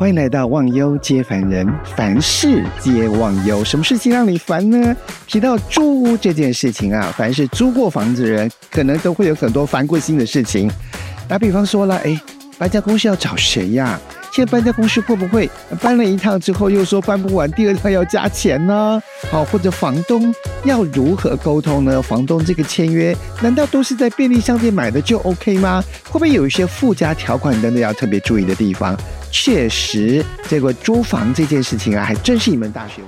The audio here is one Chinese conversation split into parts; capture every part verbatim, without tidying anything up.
欢迎来到忘忧皆烦人，凡事皆忘忧。什么事情让你烦呢？提到租屋这件事情啊，凡是租过房子的人可能都会有很多烦过心的事情。打比方说了，哎，搬家公司要找谁呀？现在搬家公司会不会搬了一趟之后又说搬不完，第二趟要加钱呢？好，或者房东要如何沟通呢？房东这个签约难道都是在便利商店买的就 OK 吗？会不会有一些附加条款等等要特别注意的地方？确实，这个租房这件事情啊，还真是一门大学问。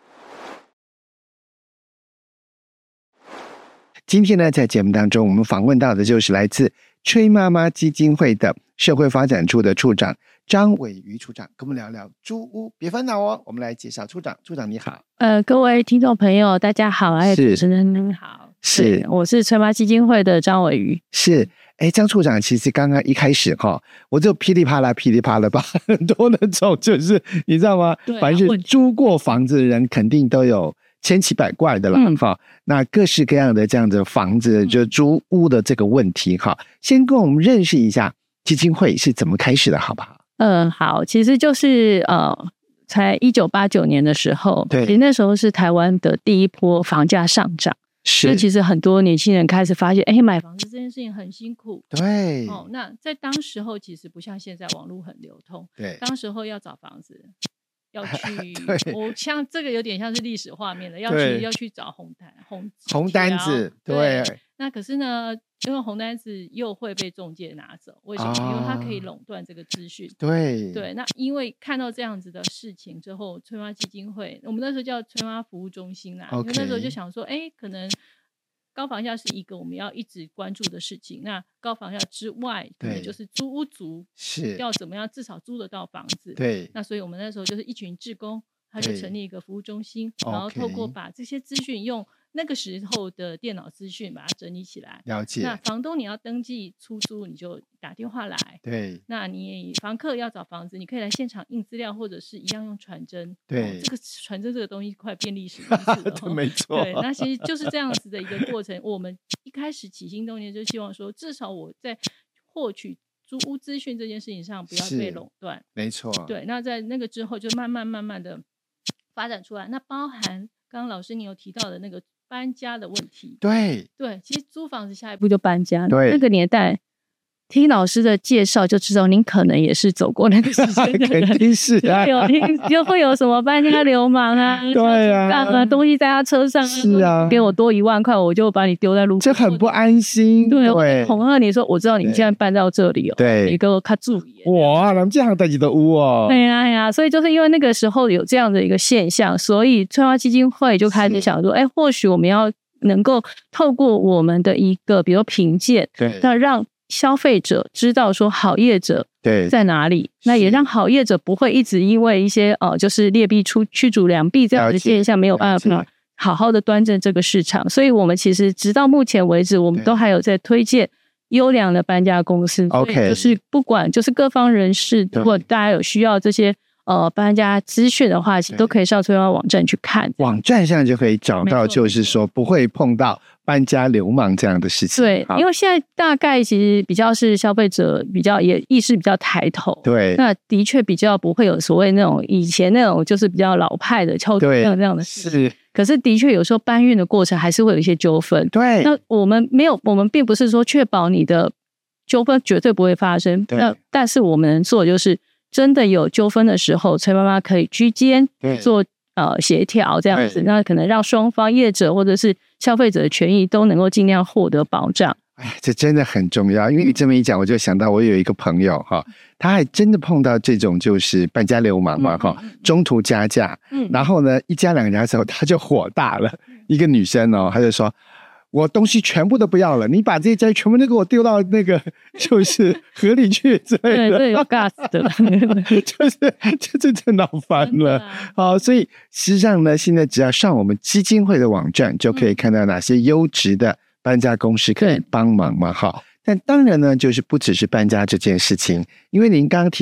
今天呢，在节目当中，我们访问到的就是来自崔妈妈基金会的社会发展处的处长张伟瑜处长，跟我们聊聊租屋。别烦恼哦，我们来介绍处长。处长你好。 呃，各位听众朋友，大家好，哎，主持人您好， 是， 我是崔妈基金会的张伟瑜。 是，哎，张处长，其实刚刚一开始哈，我就噼里啪啦噼里啪啦吧，很多那种就是你知道吗？ 对啊， 凡是租过房子的人，肯定都有千奇百怪的啦，哈、嗯，那各式各样的这样的房子，就租屋的这个问题，哈、嗯，先跟我们认识一下基金会是怎么开始的，好不好？ 嗯，好，其实就是呃，才一九八九年的时候， 对， 其实那时候是台湾的第一波房价上涨， 是， 所以其实很多年轻人开始发现，哎，买房子这件事情很辛苦， 对， 哦，那在当时候其实不像现在网络很流通， 对， 当时候要找房子。要去，我像这个有点像是历史画面的，要去要去找红单红红单子，对。 对，那可是呢，因为红单子又会被仲介拿走，为什么？啊、因为它可以垄断这个资讯。 对对，那因为看到这样子的事情之后，崔妈基金会，我们那时候叫崔妈服务中心啦， okay. 因为那时候就想说，哎，可能。高房价是一个我们要一直关注的事情，那高房价之外可能就是租屋族是要怎么样至少租得到房子， 对， 那所以我们那时候就是一群志工，他就成立一个服务中心，然后透过把这些资讯用那个时候的电脑资讯把它整理起来， 了解。 那房东你要登记出租，你就打电话来， 对。 那你房客要找房子，你可以来现场印资料，或者是一样用传真。 对， 哦、这个传真这个东西快变历史历史了、 哦，没错。 对，那其实就是这样子的一个过程。我们一开始起心动念就希望说，至少我在获取租屋资讯这件事情上不要被垄断。 没错。 对，那在那个之后就慢慢慢慢的发展出来。那包含刚刚老师你有提到的那个搬家的问题。 对对，其实租房子下一步就搬家。 对， 那个年代听老师的介绍就知道您可能也是走过那个时间的人。 肯定是啊， 有听就会有什么搬家流氓啊， 对啊， 啊东西在他车上， 是啊， 给我多一万块，我就把你丢在路上， 这很不安心。 对， 对， 恐吓你说，我知道你现在搬到这里哦， 对， 你给我看注意。 哇，咱们这样代志都有哦。 对呀，对呀，所以就是因为那个时候有这样的一个现象，所以崔妈基金会就开始想说，哎，或许我们要能够透过我们的一个，比如评鉴， 对， 那让消费者知道说好业者在哪里，那也让好业者不会一直因为一些呃，就是劣币出驱逐良币这样的现象没有办法好好的端正这个市场。所以我们其实直到目前为止，我们都还有在推荐优良的搬家公司。 OK， 就是不管就是各方人士，如果大家有需要这些呃搬家资讯的话，其实都可以上崔妈网站去看。 网站上就可以找到，就是说不会碰到搬家流氓这样的事情。 对，因为现在大概其实比较是消费者比较也意识比较抬头， 对， 那的确比较不会有所谓那种以前那种就是比较老派的敲这样这样的事。 是， 可是的确有时候搬运的过程还是会有一些纠纷。 对， 那我们没有，我们并不是说确保你的纠纷绝对不会发生，那但是我们能做的就是真的有纠纷的时候，崔妈妈可以居间做呃协调这样子，那可能让双方业者或者是消费者的权益都能够尽量获得保障。 哎，这真的很重要，因为你这么一讲，我就想到我有一个朋友哈，他还真的碰到这种就是搬家流氓嘛哈、嗯嗯，中途加价、嗯，然后呢一加两家之后他就火大了，嗯、一个女生哦，她就说。我东西全部都不要了，你把这些家全部都给我丢到那个就是河里去之类的。 对，这有 gas 的， 就是这这这闹翻了。好，所以实际上呢，现在只要上我们基金会的网站，就可以看到哪些优质的搬家公司可以帮忙嘛。好，但当然呢，就是不只是搬家这件事情，因为您刚刚提到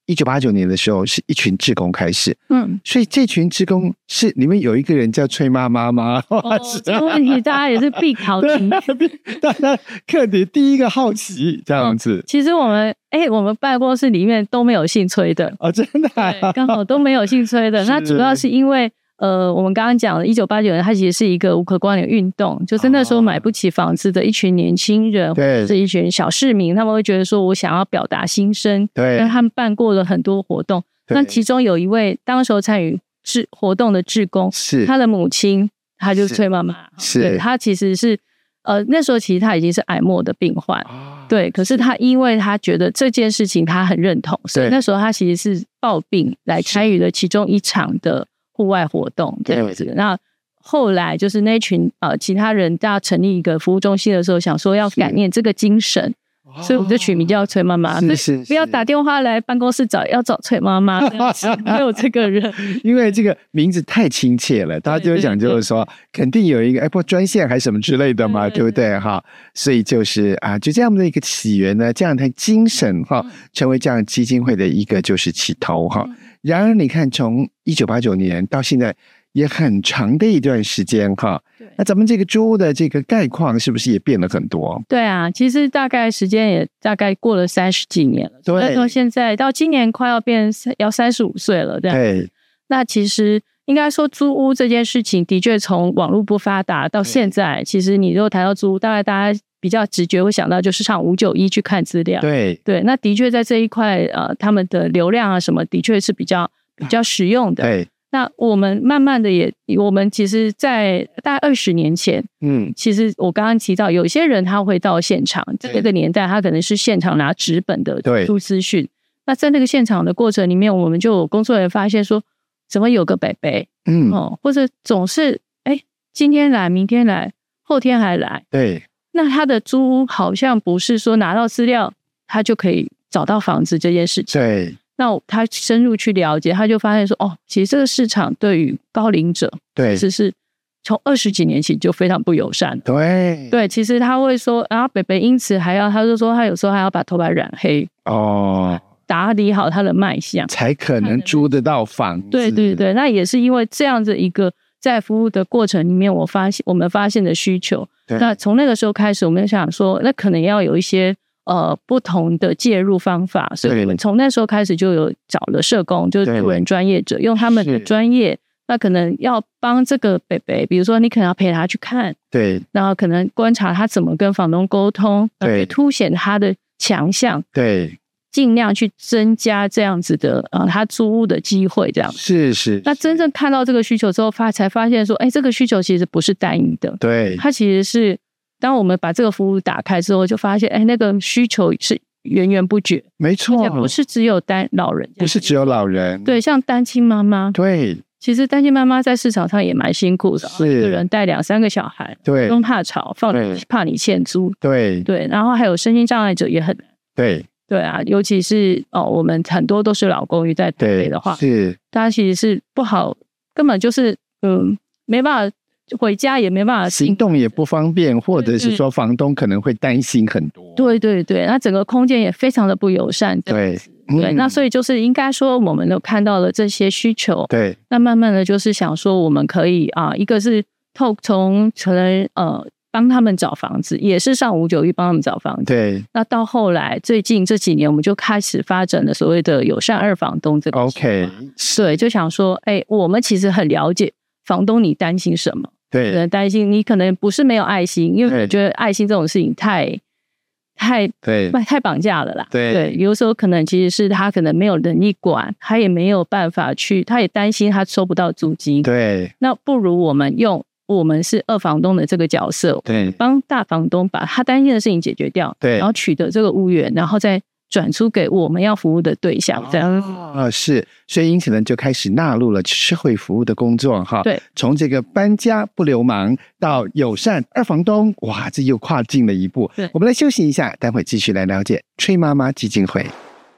一九八九年的时候是一群志工开始， 嗯， 所以这群志工是里面有一个人叫崔妈妈吗？ 哦，这个问题大家也是必考题， 大家课题第一个好奇这样子。 哦、其实我们哎、欸，我们办公室里面都没有姓崔的哦，真的、啊， 刚好都没有姓崔的。那主要是因为呃，我们刚刚讲的一九八九年，它其实是一个无壳光年运动，就是那时候买不起房子的一群年轻人，或者是一群小市民，他们会觉得说我想要表达心声， 对， 他们办过了很多活动。那其中有一位当时候参与志活动的志工， 是他的母亲，他就是崔妈妈， 是， 对，他其实是呃那时候其实他已经是癌末的病患，哦、对，可是他因为他觉得这件事情他很认同，所以那时候他其实是抱病来参与了其中一场的户外活动这样子。那后来就是那群呃其他人大家成立一个服务中心的时候，想说要感念这个精神。所以我们就取名叫崔妈妈， 是是是， 不要打电话来办公室找，要找崔妈妈，没有这个人， 因为这个名字太亲切了，大家就会想就是说，肯定有一个哎不专线还是什么之类的嘛，对不对哈？所以就是啊，就这样的一个起源呢，这样的精神哈，成为这样基金会的一个就是起头哈。然而你看，从一九八九年到现在。也很长的一段时间哈，那咱们这个租屋的这个概况是不是也变了很多？ 对啊，其实大概时间也大概过了三十几年了， 对， 到现在到今年快要变要三十五岁了， 对。 那其实应该说租屋这件事情，的确从网络不发达到现在，其实你如果谈到租屋，大概大家比较直觉会想到就是上五九一去看资料， 对对。 那的确在这一块呃，他们的流量啊什么，的确是比较比较实用的， 对。 那我们慢慢的也，我们其实在大概二十年前，嗯，其实我刚刚提到有些人他会到现场，在那个年代他可能是现场拿纸本的出资讯。那在那个现场的过程里面，我们就有工作人员发现说，怎么有个北北，嗯，哦，或者总是哎今天来，明天来，后天还来， 对。 那他的租屋好像不是说拿到资料他就可以找到房子这件事情， 对。 那他深入去了解，他就发现说，哦，其实这个市场对于高龄者， 对， 其实是从二十几年前就非常不友善。 对对，其实他会说，然后北北因此还要，他就说他有时候还要把头发染黑哦，打理好他的脉象， 才可能租得到房子。 对对对，那也是因为这样子一个在服务的过程里面，我发现我们发现的需求。那从那个时候开始，我们就想说，那可能要有一些。呃，不同的介入方法，所以我们从那时候开始就有找了社工，就是助人专业者，用他们的专业，那可能要帮这个北北，比如说你可能要陪他去看， 对， 然后可能观察他怎么跟房东沟通，对，凸显他的强项， 对， 尽量去增加这样子的呃他租屋的机会，这样是是。 那真正看到这个需求之后，发才发现说，哎，这个需求其实不是单一的， 对， 它其实是。当我们把这个服务打开之后，就发现，哎，那个需求是源源不绝。 没错， 不是只有单老人， 不是只有老人， 对，像单亲妈妈， 对， 其实单亲妈妈在市场上也蛮辛苦的，一个人带两三个小孩， 对， 不用怕吵，放怕你欠租， 对对，然后还有身心障碍者也很难， 对对啊，尤其是哦，我们很多都是老公寓在台北的话， 是， 大家其实是不好，根本就是嗯没办法。回家也没办法行动也不方便，或者是说房东可能会担心很多。 对对对，那整个空间也非常的不友善。 对对，那所以就是应该说，我们都看到了这些需求。 对， 那慢慢的就是想说，我们可以啊，一个是透从可能呃帮他们找房子，也是上五九一帮他们找房子。 对， 那到后来最近这几年，我们就开始发展了所谓的友善二房东这个。 OK， 对，就想说，哎，我们其实很了解房东你担心什么。 对， 可能担心你可能不是没有爱心，因为我觉得爱心这种事情太太对太绑架了啦。 对对，有时候可能其实是他可能没有能力管，他也没有办法去，他也担心他收不到租金。 对， 那不如我们用我们是二房东的这个角色， 对， 帮大房东把他担心的事情解决掉， 对， 然后取得这个物源，然后再转出给我们要服务的对象，这样啊、哦、是，所以因此呢，就开始纳入了社会服务的工作哈。 对， 从这个搬家不流氓到友善二房东，哇，这又跨进了一步。 对， 我们来休息一下，待会继续来了解崔妈妈基金会。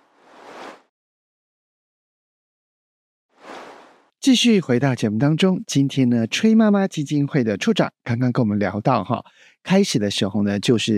继续回到节目当中，今天呢，崔妈妈基金会的处长刚刚跟我们聊到哈，开始的时候呢，就是哎。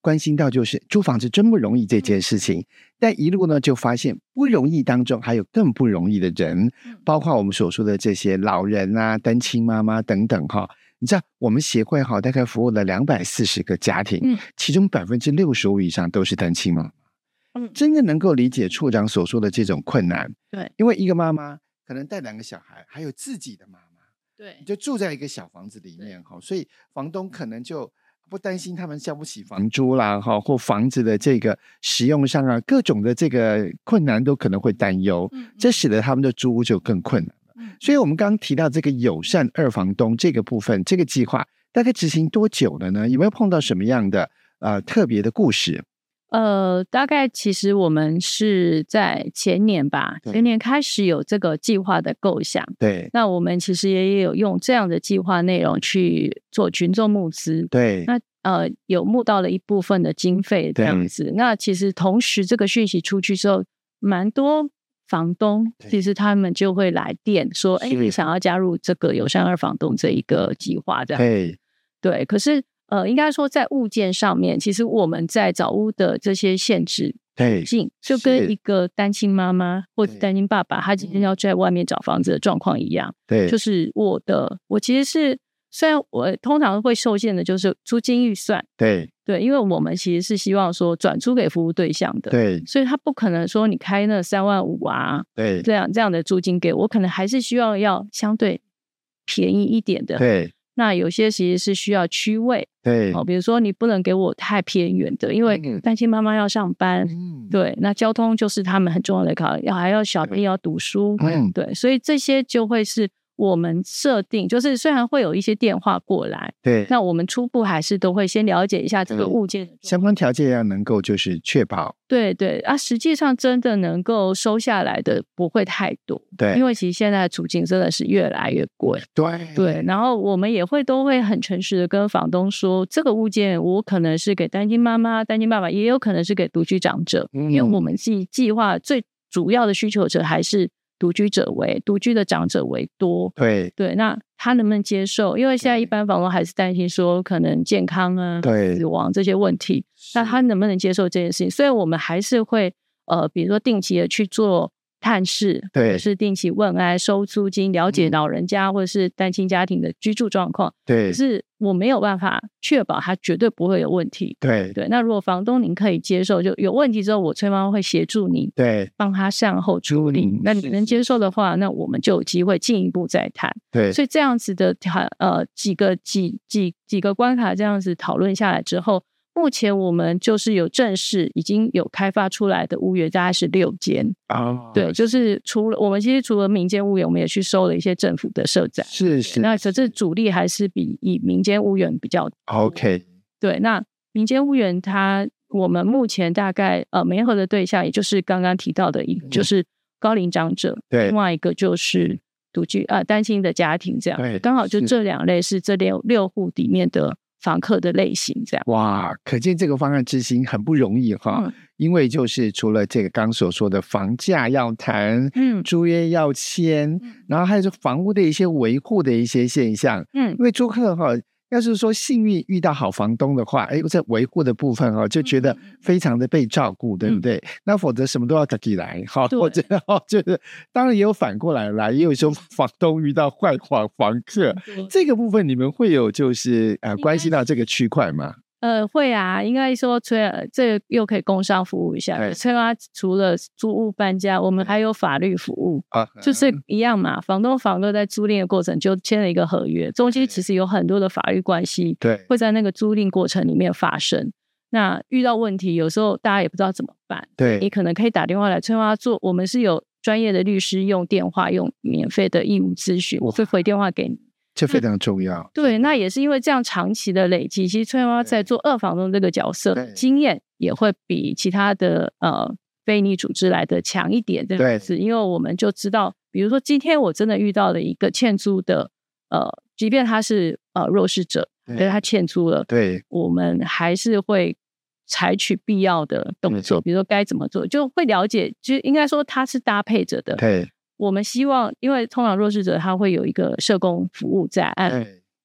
关心到就是租房子真不容易这件事情，但一路呢就发现不容易当中还有更不容易的人，包括我们所说的这些老人啊、单亲妈妈等等哈。你知道我们协会哈大概服务了两百四十个家庭，嗯、其中百分之六十五以上都是单亲妈妈。嗯，真的能够理解处长所说的这种困难。 对， 因为一个妈妈可能带两个小孩，还有自己的妈妈， 对， 就住在一个小房子里面哈，所以房东可能就不担心他们交不起房租啦哈，或房子的这个使用上啊，各种的这个困难都可能会担忧，嗯、这使得他们的租屋就更困难。所以我们刚刚提到这个友善二房东这个部分，这个计划大概执行多久了呢？有没有碰到什么样的呃特别的故事？ 呃，大概其实我们是在前年吧，前年开始有这个计划的构想。 对， 那我们其实也有用这样的计划内容去做群众募资。 对， 那呃有募到了一部分的经费这样子。那其实同时这个讯息出去之后，蛮多房东其实他们就会来电说，哎，你想要加入这个友善二房东这一个计划这样。 对， 对，可是呃，应该说在物件上面，其实我们在找屋的这些限制， 对， 就跟一个单亲妈妈或者单亲爸爸，他今天要在外面找房子的状况一样。 对， 就是我的，我其实是虽然我通常会受限的就是租金预算。 对。 对，因为我们其实是希望说转租给服务对象的， 对， 所以他不可能说你开那三万五啊， 对， 这样这样的租金给我，可能还是需要要相对便宜一点的。 对， 那有些其实是需要区位， 对， 哦，比如说你不能给我太偏远的，因为单亲妈妈要上班，嗯、对，那交通就是他们很重要的考量，还要小朋友要读书，嗯，对，所以这些就会是我们设定，就是虽然会有一些电话过来， 对， 那我们初步还是都会先了解一下这个物件的相关条件要能够就是确保， 对对啊，实际上真的能够收下来的不会太多， 对， 因为其实现在的处境真的是越来越贵， 对对，然后我们也会都会很诚实的跟房东说，这个物件我可能是给单亲妈妈、单亲爸爸，也有可能是给独居长者，嗯、因为我们计计划最主要的需求者还是独居者为独居的长者为多， 对对，那他能不能接受？因为现在一般房东还是担心说可能健康啊、 对死亡这些问题，那他能不能接受这件事情？所以我们还是会呃，比如说定期的去做探视， 对， 或者是定期问安、收租金，了解老人家或者是单亲家庭的居住状况。 对， 可是我没有办法确保他绝对不会有问题。 对对，那如果房东您可以接受，就有问题之后，我崔妈妈会协助你， 对， 帮他善后处理。嗯、那你能接受的话，那我们就有机会进一步再谈。 对， 所以这样子的呃几个几几几个关卡这样子讨论下来之后。目前我们就是有正式已经有开发出来的屋源大概是六间哦， 对，就是除了我们其实除了民间屋源，我们也去收了一些政府的社宅， 是是， 那可是主力还是比以民间屋源比较 OK。 对，那民间屋源它我们目前大概呃媒合的对象，也就是刚刚提到的一个、嗯、就是高龄长者， 对， 另外一个就是独居啊、呃、单亲的家庭，这样对， 刚好就这两类是这六六户里面的。房客的类型这样， 哇，可见这个方案执行很不容易哈、嗯，因为就是除了这个刚所说的房价要谈，嗯，租约要签、嗯，然后还有就房屋的一些维护的一些现象，嗯，因为租客哈，要是说幸运遇到好房东的话，哎，在维护的部分哈，就觉得非常的被照顾，嗯、对不对？那否则什么都要自己来，好，或者就是当然也有反过来啦，也有时候房东遇到坏房房客，这个部分你们会有就是呃关系到这个区块吗？ 呃，会啊，应该说崔这个又可以工商服务一下。崔妈除了租屋搬家，我们还有法律服务，啊、就是一样嘛。房东房客在租赁的过程就签了一个合约，中间其实有很多的法律关系， 对， 会在那个租赁过程里面发生。那遇到问题，有时候大家也不知道怎么办， 对， 你可能可以打电话来崔妈做，我们是有专业的律师用电话用免费的义务咨询，我会回电话给你。 这非常重要。 对，那也是因为这样长期的累积，其实崔妈妈在做二房东这个角色经验也会比其他的呃非营利组织来的强一点。对，是因为我们就知道，比如说今天我真的遇到了一个欠租的，呃，即便他是呃弱势者，但是他欠租了， 对， 我们还是会采取必要的动作，比如说该怎么做，就会了解，就应该说它是搭配着的。 对。 我们希望，因为通常弱势者他会有一个社工服务在案，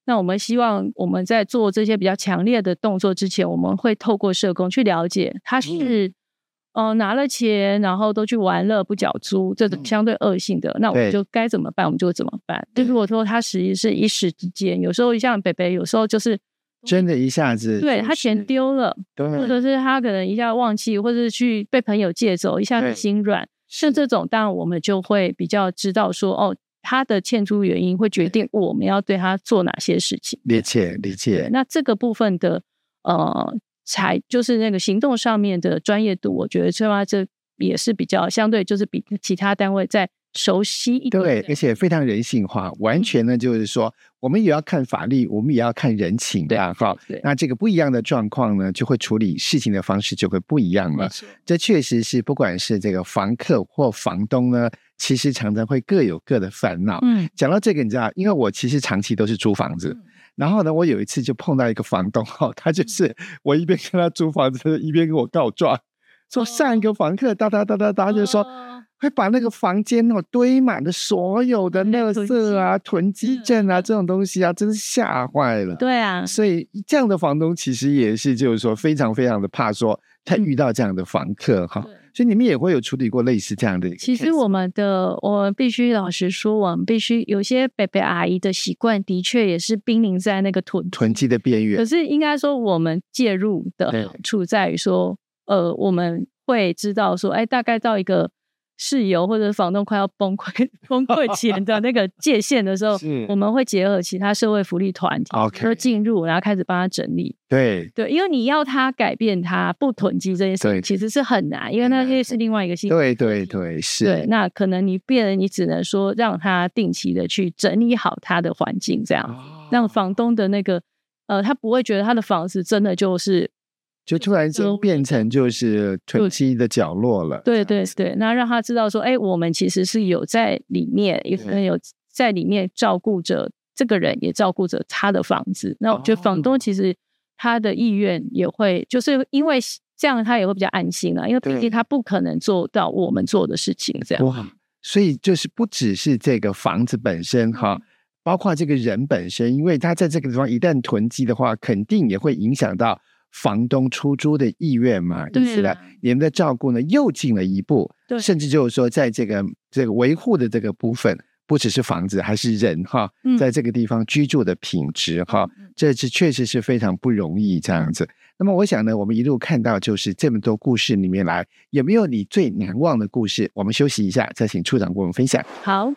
那我们希望我们在做这些比较强烈的动作之前，我们会透过社工去了解他是、嗯呃、拿了钱然后都去玩乐不缴租，这种相对恶性的、嗯、那我们就该怎么办我们就怎么办。就如果说他实际是一时之间，有时候像北北有时候就是真的一下子、就是、 对他钱丢了，或者是他可能一下忘记，或者是去被朋友借走，一下子心软，像这种当然我们就会比较知道说哦，他的欠租原因会决定我们要对他做哪些事情。 理解理解。 那这个部分的呃才就是那个行动上面的专业度，我觉得这这也是比较相对就是比其他单位在熟悉一点。 对，而且非常人性化，完全呢就是说、嗯、我们也要看法律，我们也要看人情啊。那这个不一样的状况呢，就会处理事情的方式就会不一样了。这确实是不管是这个房客或房东呢，其实常常会各有各的烦恼。嗯，讲到这个你知道，因为我其实长期都是租房子、嗯、然后呢我有一次就碰到一个房东、哦、他就是我一边跟他租房子一边跟我告状，说上一个房客哒哒哒哒哒就说、哦、会把那个房间、哦、堆满了所有的垃圾啊、囤积症啊这种东西啊，真是吓坏了。 对啊， 所以这样的房东其实也是就是说非常非常的怕说他遇到这样的房客、嗯、所以你们也会有处理过类似这样的一个 case。 其实我们的我们必须老实说，我们必须有些伯伯阿姨的习惯的确也是濒临在那个囤囤积的边缘， 可是应该说我们介入的好处在于说呃，我们会知道说哎，大概到一个室友或者房东快要崩溃崩溃前的那个界限的时候我们会结合其他社会福利团体、okay. 就进入然后开始帮他整理。 对对，因为你要他改变他不囤积这件事情其实是很难，因为那些是另外一个系统。 对对对，是。 对，那可能你变了，你只能说让他定期的去整理好他的环境，这样、哦、让房东的那个呃，他不会觉得他的房子真的就是就突然间变成就是囤积的角落了。 对对对，那让他知道说哎，我们其实是有在里面有有在里面照顾着这个人，也照顾着他的房子。那我觉得房东其实他的意愿也会就是因为这样他也会比较安心啊，因为毕竟他不可能做到我们做的事情这样。 哇，所以就是不只是这个房子本身哈、嗯，包括这个人本身，因为他在这个地方一旦囤积的话肯定也会影响到房东出租的意愿嘛，因此呢你们的照顾呢又进了一步，甚至就是说在这个这个维护的这个部分不只是房子还是人哈、嗯，在这个地方居住的品质哈、嗯，这是确实是非常不容易这样子。那么我想呢我们一路看到就是这么多故事里面来，有没有你最难忘的故事？我们休息一下再请处长跟我们分享。 好，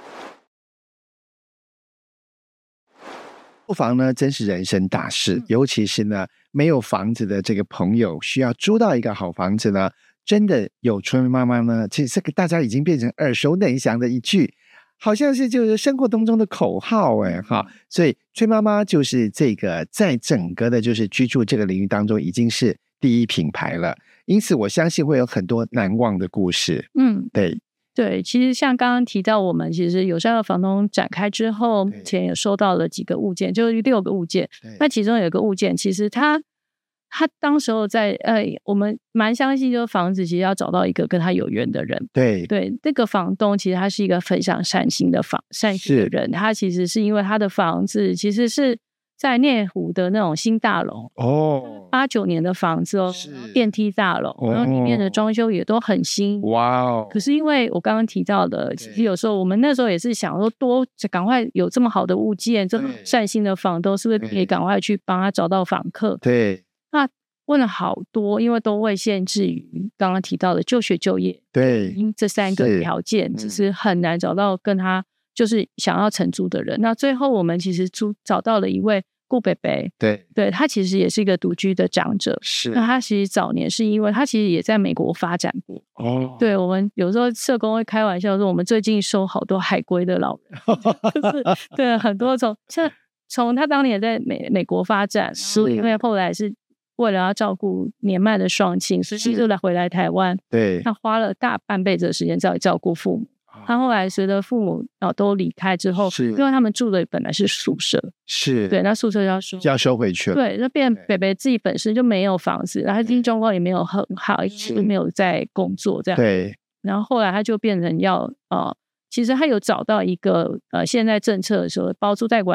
租房呢真是人生大事，尤其是呢没有房子的这个朋友需要租到一个好房子呢，真的有崔妈妈呢，其实这个大家已经变成耳熟能详的一句，好像是就是生活当中的口号哎哈，所以崔妈妈就是这个在整个的就是居住这个领域当中已经是第一品牌了，因此我相信会有很多难忘的故事。嗯，对对，其实像刚刚提到我们其实友善的房东展开之后，目前也收到了几个物件，就是六个物件，那其中有一个物件其实他他当时候在呃，我们蛮相信就是房子其实要找到一个跟他有缘的人。 对对，这个房东其实他是一个非常善心的房善心的人，他其实是因为他的房子其实是在内湖的那种新大楼哦，八九年的房子哦，电梯大楼、哦，然后里面的装修也都很新。哇哦！可是因为我刚刚提到的，其实有时候我们那时候也是想说多赶快有这么好的物件，这么善心的房东是不是可以赶快去帮他找到房客？ 对， 那问了好多，因为都会限制于刚刚提到的就学就业， 对， 这三个条件，只是很难找到跟他就是想要承租的人。那最后我们其实租找到了一位顾北北， 对对，他其实也是一个独居的长者， 是。 那他其实早年是因为他其实也在美国发展过哦。对，我们有时候社工会开玩笑说，我们最近收好多海归的老人，就是对很多从像从他当年在美美国发展，是因为后来是为了要照顾年迈的双亲，所以就来回来台湾。 对， 他花了大半辈子的时间在照顾父母。他后来随着父母、哦、都离开之后，因为他们住的本来是宿舍， 是对，那宿舍要收要收回去了， 对，那变北北自己本身就没有房子，然后经济状况也没有很好，一直没有在工作这样。 对， 然后后来他就变成要呃，其实他有找到一个呃，现在政策的时候包租代管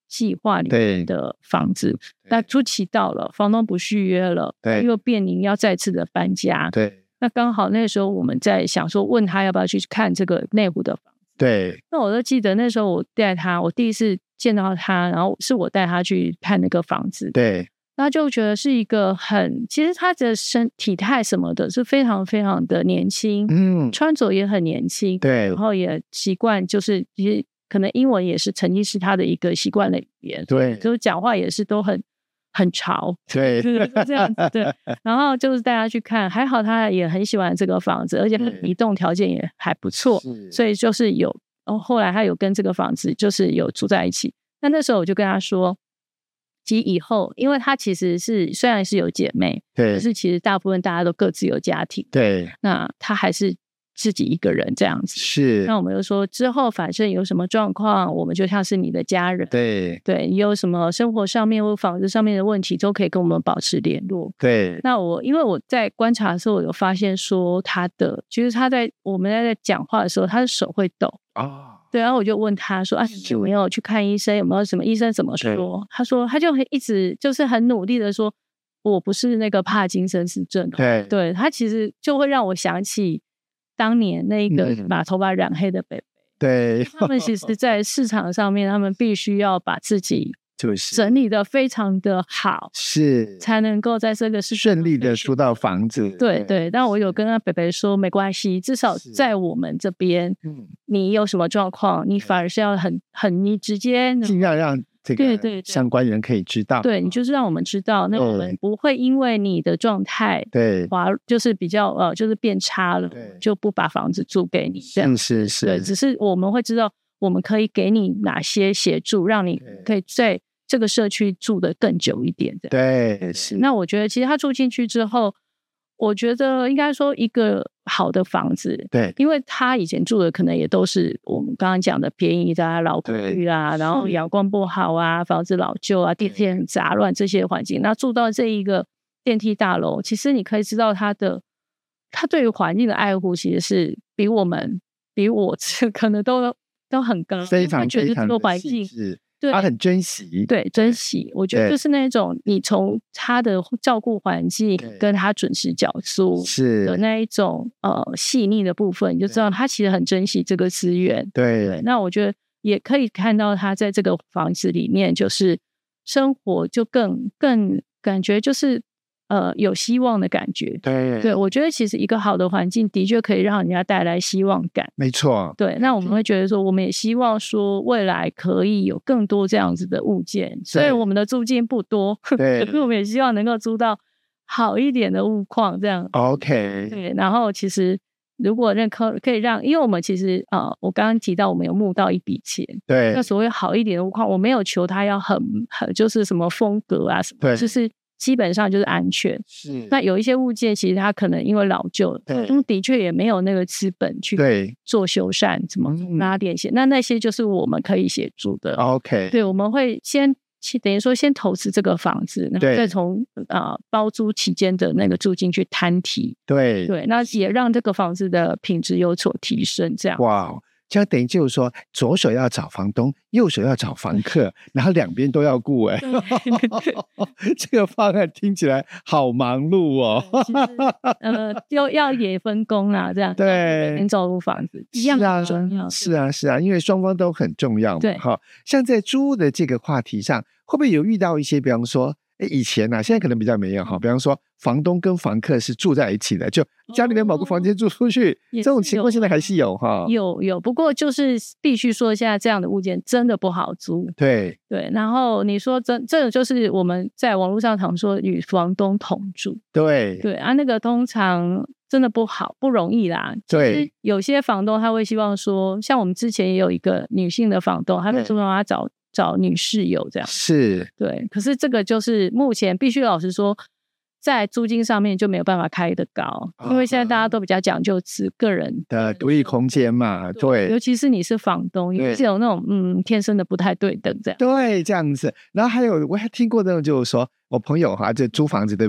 计划里面的房子，那初期到了，房东不续约了，对，又面临要再次的搬家， 对， 那刚好那时候我们在想说，问他要不要去看这个内湖的房子， 对， 那我都记得那时候我带他，我第一次见到他，然后是我带他去看那个房子， 对。 那就觉得是一个很，其实他的身体态什么的是非常非常的年轻，嗯，穿着也很年轻， 对， 然后也习惯就是其实可能英文也是曾经是他的一个习惯的语言， 对， 就是讲话也是都很很潮， 对， 就是这样子，对。然后就是带他去看，还好他也很喜欢这个房子，而且移动条件也还不错，所以就是有，哦，后来他有跟这个房子就是有住在一起。那那时候我就跟他说。及以后，因为他其实是虽然是有姐妹，对，可是其实大部分大家都各自有家庭， 对， 那他还是自己一个人这样子。 是， 那我们就说之后反正有什么状况，我们就像是你的家人， 对对，你有什么生活上面或房子上面的问题，都可以跟我们保持联络。 对，那我因为我在观察的时候，我有发现说他的，其实他在我们在讲话的时候，他的手会抖哦。对，然后我就问他说：“啊，你有没有去看医生？有没有什么医生怎么说？”他说：“他就一直就是很努力的说，我不是那个帕金森氏症。”对，对他其实就会让我想起当年那个把头发染黑的北北。 对， 他们其实，在市场上面，他们必须要把自己。就是整理的非常的好， 是才能够在这个市场顺利的租到房子。 对对，但我有跟他北北说，没关系，至少在我们这边，嗯，你有什么状况，你反而是要很很你直接尽量让这个相关人可以知道。 对，你就是让我们知道，那我们不会因为你的状态对滑就是比较呃就是变差了，就不把房子租给你。这样是是， 对，只是我们会知道我们可以给你哪些协助，让你可以在这个社区住得更久一点的。 对，是。 那我觉得其实他住进去之后，我觉得应该说一个好的房子， 对， 因为他以前住的可能也都是我们刚刚讲的便宜的啊、老公寓啊，然后阳光不好啊、房子老旧啊、电梯很杂乱这些环境，那住到这一个电梯大楼，其实你可以知道他的他对于环境的爱护其实是比我们比我可能都都很高， 非常觉得这个环境是。对，他很珍惜， 对，珍惜。我觉得就是那种你从他的照顾环境跟他准时缴租是的那一种呃细腻的部分，你就知道他其实很珍惜这个资源。 对， 对，那我觉得也可以看到他在这个房子里面，就是生活就更更感觉就是呃有希望的感觉。 对， 对，我觉得其实一个好的环境的确可以让人家带来希望感。 没错， 对，那我们会觉得说，我们也希望说未来可以有更多这样子的物件。虽然我们的租金不多， 对， 可是我们也希望能够租到好一点的物况，这样。 OK， 对，然后其实如果认可可以让，因为我们其实啊、呃，我刚刚提到我们有募到一笔钱， 对， 那所谓好一点的物况，我没有求它要很很就是什么风格啊什么， 对， 就是。基本上就是安全， 是。 那有一些物件，其实它可能因为老旧，对，的确也没有那个资本去做修缮，怎么拉电线，嗯、那那些就是我们可以协助的。 OK， 对，我们会先等于说先投资这个房子，然后再从啊、呃、包租期间的那个租金去摊提。 对对，那也让这个房子的品质有所提升。这样哇。Wow，这样等于就是说，左手要找房东，右手要找房客，然后两边都要顾哎。这个方案听起来好忙碌哦。 其实呃，就要也分工啊，这样对， 先照顾房子一样很重要。 是啊，是啊，因为双方都很重要嘛。 对， 哈，像在租屋的这个话题上，会不会有遇到一些，比方说？以前啊，现在可能比较没有哈。比方说，房东跟房客是住在一起的，就家里面某个房间住出去，哦、这种情况现在还是有哈。 有有，不过就是必须说，现在这样的物件真的不好租。 对对，然后你说真，这个就是我们在网络上常说与房东同住。 对对啊，那个通常真的不好，不容易啦。 对， 有些房东他会希望说，像我们之前也有一个女性的房东，他会说让他找。找女室友这样是对，可是这个就是目前必须老实说，在租金上面就没有办法开得高，哦、因为现在大家都比较讲究自个人的独立空间嘛，对， 对，尤其是你是房东，有这种那种嗯天生的不太对等这样， 对，这样子。然后还有我还听过那种，就是说我朋友哈，就租房子对不对？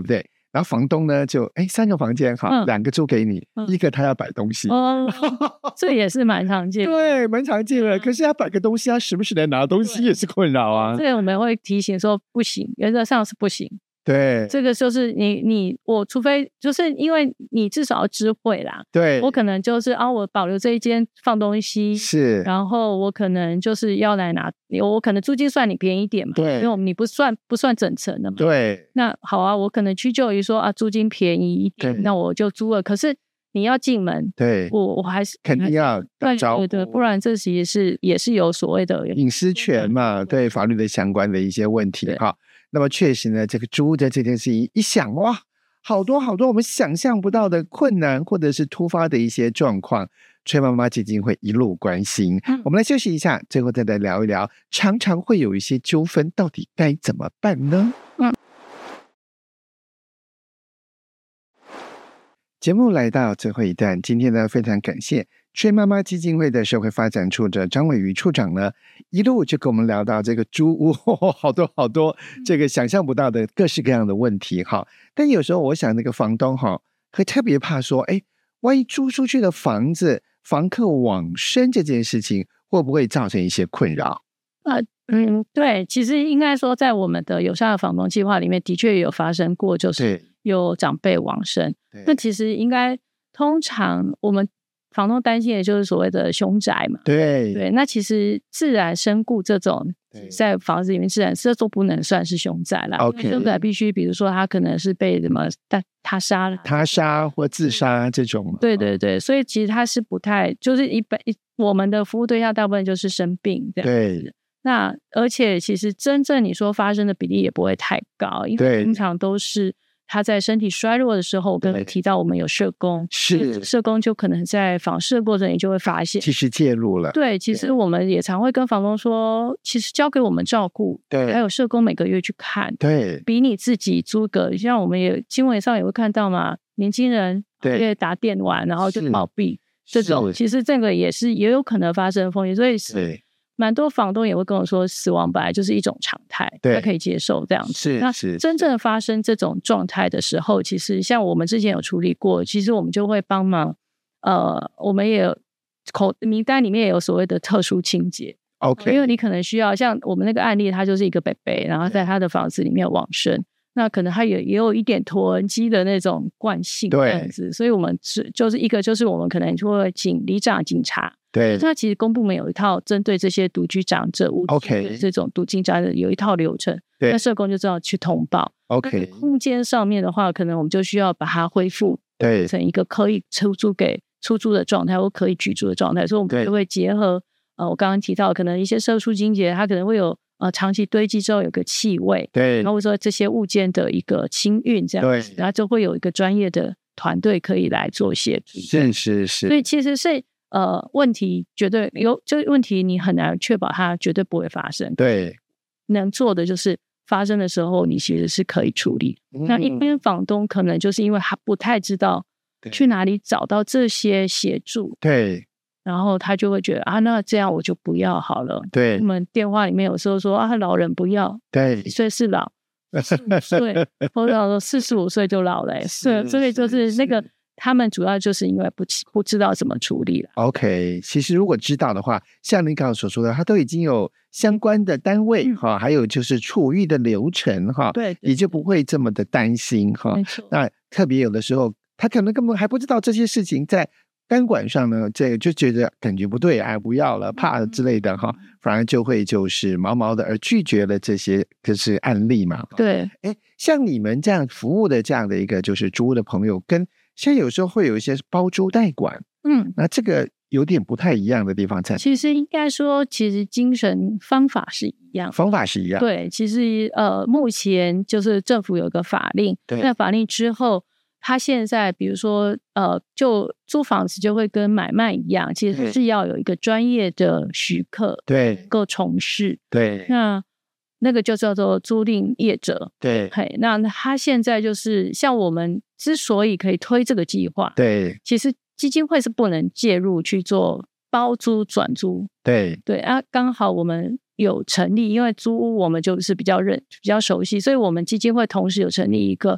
然后房东呢就哎三个房间好、嗯、两个租给你、嗯、一个他要摆东西哦，这也是蛮常见的对蛮常见的，可是他摆个东西他时不时来拿东西也是困扰啊， 这个我们会提醒说不行，原则上是不行， 对， 这个就是你你我除非就是因为你至少要知会啦， 对， 我可能就是啊我保留这一间放东西是， 然后我可能就是要来拿，我可能租金算你便宜一点嘛， 对， 因为你不算不算整层的嘛， 对， 那好啊，我可能屈就于说啊租金便宜一点，那我就租了，可是你要进门， 对， 我我还是肯定要打招呼， 对对，不然这其实是也是有所谓的隐私权嘛，对法律的相关的一些问题哈。那么确实呢，这个租的这件事情一想哇，好多好多我们想象不到的困难或者是突发的一些状况，崔妈妈基金会一路关心、嗯、我们来休息一下，最后再来聊一聊常常会有一些纠纷到底该怎么办呢？嗯，节目来到最后一段，今天呢非常感谢崔妈妈基金会的社会发展处的张伟瑜处长呢，一路就跟我们聊到这个租屋、哦、好多好多这个想象不到的各式各样的问题哈。但有时候我想那个房东哈会特别怕说，哎，万一租出去的房子房客往生这件事情会不会造成一些困扰？ 呃嗯，对，其实应该说在我们的友善的房东计划里面的确有发生过，就是有长辈往生，那其实应该通常我们房东担心的就是所谓的凶宅嘛， 对对，那其实自然身故这种在房子里面自然这都不能算是凶宅啦， OK， 凶宅必须比如说他可能是被什么他杀了他杀或自杀这种， 对对对，所以其实他是不太就是一般我们的服务对象大部分就是生病这样子， 对， 那而且其实真正你说发生的比例也不会太高，因为通常都是他在身体衰弱的时候，我刚才提到我们有社工， 是社工就可能在访视的过程你就会发现其实介入了， 对，其实我们也常会跟房东说其实交给我们照顾，对，还有社工每个月去看，对，比你自己租个像我们也新闻上也会看到嘛，年轻人对打电玩然后就倒闭这种，其实这个也是也有可能发生风险，所以是蛮多房东也会跟我说死亡本来就是一种常态，他可以接受这样子，是那真正发生这种状态的时候，其实像我们之前有处理过，其实我们就会帮忙呃，我们也有口名单里面也有所谓的特殊清洁 OK， 因为你可能需要像我们那个案例他就是一个伯伯然后在他的房子里面往生，那可能他也也有一点拖人机的那种惯性这样子，所以我们是就是一个就是我们可能就会请里长警察，对，那其实公部门有一套针对这些独居长者无这种独居长者有一套流程，对，那社工就知道去通报 OK， 空间上面的话可能我们就需要把它恢复对成一个可以出租给出租的状态或可以居住的状态，所以我们就会结合呃，我刚刚提到可能一些社畜清洁它可能会有呃，长期堆积之后有个气味，对，然后说这些物件的一个清运这样子，然后就会有一个专业的团队可以来做协助，是是是，所以其实是呃，问题绝对有，这个问题你很难确保它绝对不会发生，对，能做的就是发生的时候你其实是可以处理、嗯、那一边房东可能就是因为他不太知道去哪里找到这些协助，对，然后他就会觉得啊，那这样我就不要好了。对，我们电话里面有时候说啊，老人不要，对，几岁是老，四十五岁，或者说四十五岁就老了、欸，是，所以就是那个他们主要就是因为不不知道怎么处理了。OK， 其实如果知道的话，像你刚刚所说的，他都已经有相关的单位哈、嗯，还有就是处遇的流程哈，对，也就不会这么的担心哈。没错，那特别有的时候他可能根本还不知道这些事情在监管上呢，这个就觉得感觉不对，哎，不要了，怕之类的哈，反而就会就是毛毛的而拒绝了这些就是案例嘛。对，哎，像你们这样服务的这样的一个就是租屋的朋友，跟现在有时候会有一些包租代管，嗯，那这个有点不太一样的地方在。其实应该说，其实精神方法是一样，方法是一样。对，其实呃，目前就是政府有一个法令，对，那法令之后。他现在比如说呃，就租房子就会跟买卖一样，其实是要有一个专业的许可，对，能够从事，对，那那个就叫做租赁业者，对，嘿，那他现在就是像我们之所以可以推这个计划，对，其实基金会是不能介入去做包租转租，对对啊，刚好我们有成立，因为租屋我们就是比较认比较熟悉，所以我们基金会同时有成立一个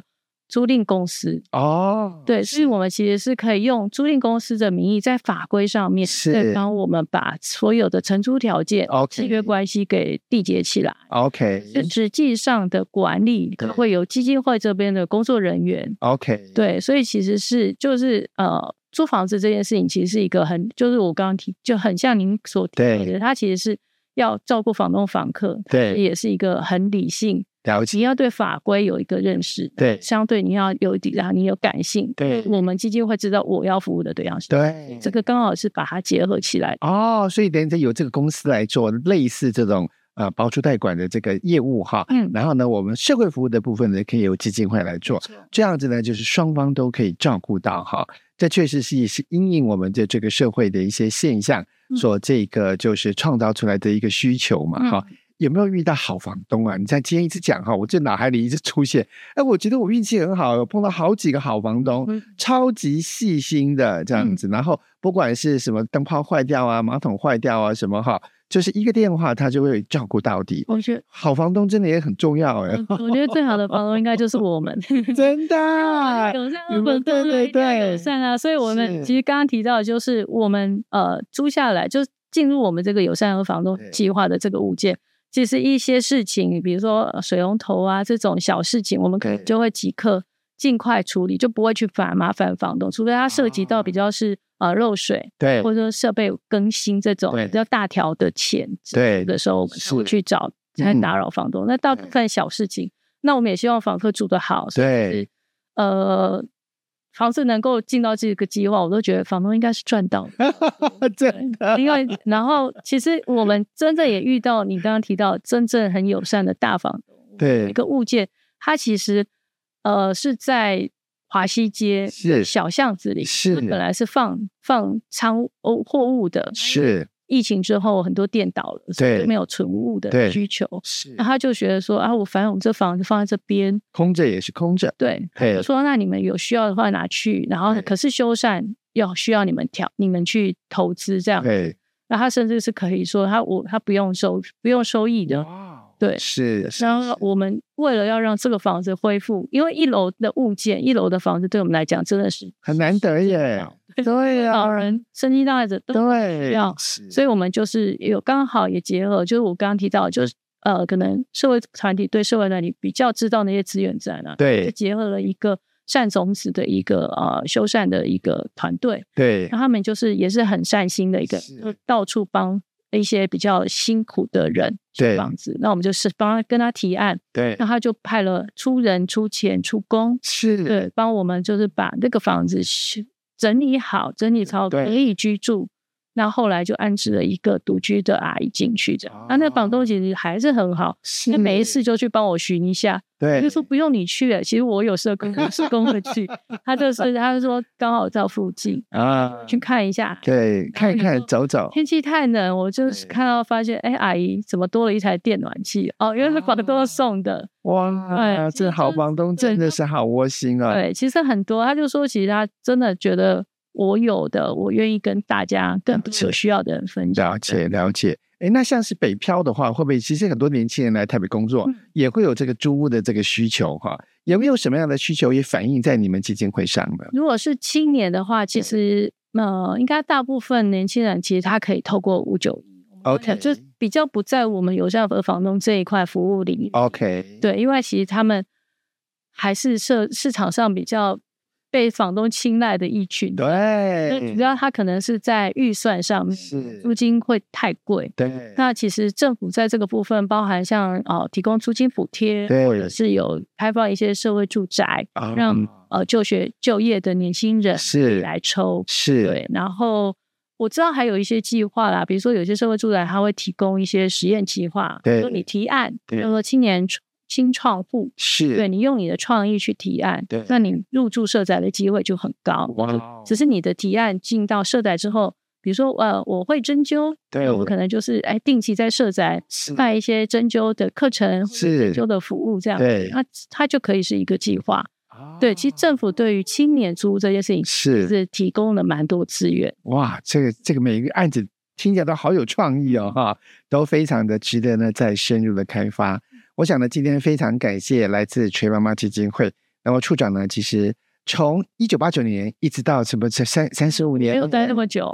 租赁公司哦， 对，所以我们其实是可以用租赁公司的名义在法规上面是帮我们把所有的承租条件、契约关系给缔结起来。 OK， 实际上的管理会由基金会这边的工作人员。 OK， 对，所以其实是就是呃，租房子这件事情其实是一个很，就是我刚刚提，就很像您所提的，它其实是要照顾房东房客， 对， 也是一个很理性。 了解， 你要对法规有一个认识， 对， 相对你要有然后你有感性， 对， 我们基金会知道我要服务的对象是， 对， 这个刚好是把它结合起来哦，所以等于由这个公司来做类似这种呃包租代管的这个业务哈，嗯，然后呢，我们社会服务的部分呢，可以由基金会来做，这样子呢，就是双方都可以照顾到哈，这确实是也是因应我们的这个社会的一些现象所这个就是创造出来的一个需求嘛哈。嗯，有没有遇到好房东啊？你像今天一直讲哈，我这脑海里一直出现，哎，我觉得我运气很好，有碰到好几个好房东，嗯、超级细心的这样子，嗯、然后不管是什么灯泡坏掉啊、马桶坏掉啊什么哈，就是一个电话他就会照顾到底。 我觉得好房东真的也很重要哎。 我觉得最好的房东应该就是我们， 真的友善的房东，对对对，友善啊！所以我们其实刚刚提到的就是我们呃租下来就进入我们这个友善和房东计划的这个物件。其实一些事情，比如说水龙头啊这种小事情，我们可能就会即刻尽快处理，就不会去烦麻烦房东，除非它涉及到比较是、哦、呃漏水，对，或者说设备更新这种比较大条的钱，对的时候，我们才会去找才打扰房东。那大部分小事情，那我们也希望房客住得好，对，呃。房子能够进到这个计划，我都觉得房东应该是赚到的。 真的， 因为然后其实我们真的也遇到你刚刚提到真正很友善的大房东，对，一个物件，它其实呃是在华西街小巷子里，是本来是放放仓货物的，是。疫情之后很多店倒了，所以没有存物的需求，那他就觉得说啊，我反正我们这房子放在这边空着也是空着， 对，他说那你们有需要的话拿去，然后可是修缮要需要你们调，你们去投资这样子，那他甚至是可以说他我他不用收不用收益的，对，是，然后我们为了要让这个房子恢复，因为一楼的物件，一楼的房子对我们来讲真的是很难得耶。对啊， 老人、身心障碍者都需要，所以我们就是有刚好也结合，就是我刚刚提到，就是呃，可能社会团体对社会团体比较知道那些资源在哪，对，就结合了一个善种子的一个呃修缮的一个团队，对，那他们就是也是很善心的一个，就到处帮一些比较辛苦的人修房子，那我们就是帮他跟他提案，对，那他就派了出人、出钱、出工，是，对，帮我们就是把那个房子整理好，整理好可以居住。那后来就安置了一个独居的阿姨进去，这样。哦、那那个房东其实还是很好，那每一次就去帮我巡一下。对，就说不用你去了，其实我有社工，社工会去。他就是他就说刚好在附近啊，去看一下， 对，看一看走走。 天气太冷，我就是看到发现，哎，阿姨怎么多了一台电暖气？哦，原来是房东送的。哇， 哎，这好房东真的是好窝心啊。 对，其实很多，他就说，其实他真的觉得。我有的，我愿意跟大家、跟有需要的人分享。 了解，了解。哎，那像是北漂的话，会不会其实很多年轻人来台北工作，嗯、也会有这个租屋的这个需求哈？有没有什么样的需求也反映在你们基金会上呢？ 如果是青年的话，其实呃，应该大部分年轻人其实他可以透过五九一 ，OK， 就比较不在我们友善和房东这一块服务领域。OK， 对，因为其实他们还是市市场上比较。被房东青睐的一群，对，主要他可能是在预算上面，租金会太贵，对。那其实政府在这个部分，包含像哦提供租金补贴，或者是有开放一些社会住宅，哦、让呃就学就业的年轻人是来抽，是对。然后我知道还有一些计划啦，比如说有些社会住宅，它会提供一些实验计划，对，你提案，比如说青年。新创户是对你用你的创意去提案，对，那你入住社宅的机会就很高。哇，只是你的提案进到社宅之后，比如说呃，我会针灸，对，我可能就是哎定期在社宅办一些针灸的课程，是针灸的服务这样，对，那它就可以是一个计划。哦、对，其实政府对于青年租这件事情是是提供了蛮多资源。 哇，这个这个每一个案子听起来都好有创意哦，哈，都非常的值得呢再深入的开发。我想呢，今天非常感谢来自垂妈妈基金会那么处长呢，其实从一九八九年一直到什么三三十五年， 没有待那么久，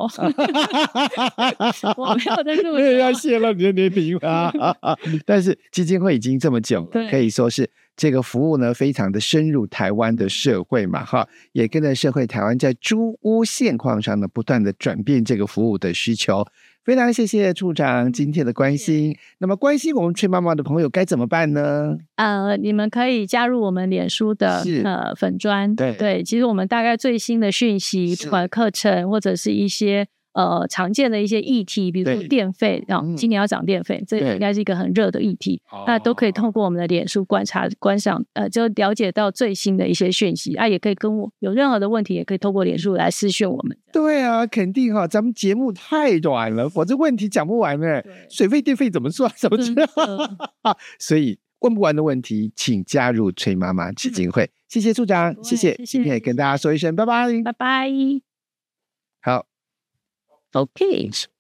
我没有待那么久， 要泄露你的年龄啊！但是基金会已经这么久了，可以说是这个服务呢非常的深入台湾的社会嘛，哈，也跟着社会台湾在租屋现况上呢不断的转变这个服务的需求。非常谢谢处长今天的关心。那么关心我们崔妈妈的朋友该怎么办呢？ 呃，你们可以加入我们脸书的呃粉专，对对，其实我们大概最新的讯息，不管课程或者是一些呃常见的一些议题，比如说电费，然后、嗯、今年要涨电费，这应该是一个很热的议题，那都可以透过我们的脸书观察观赏，呃，就了解到最新的一些讯息啊，也可以跟我有任何的问题，也可以透过脸书来私讯我们。 对啊，肯定哈、哦，咱们节目太短了，否则问题讲不完呢。水费、电费怎么算？怎么知道？所以问不完的问题，请加入崔妈妈基金会。嗯、谢谢处长，谢谢，今天也跟大家说一声拜拜， 拜拜。 好 ，OK。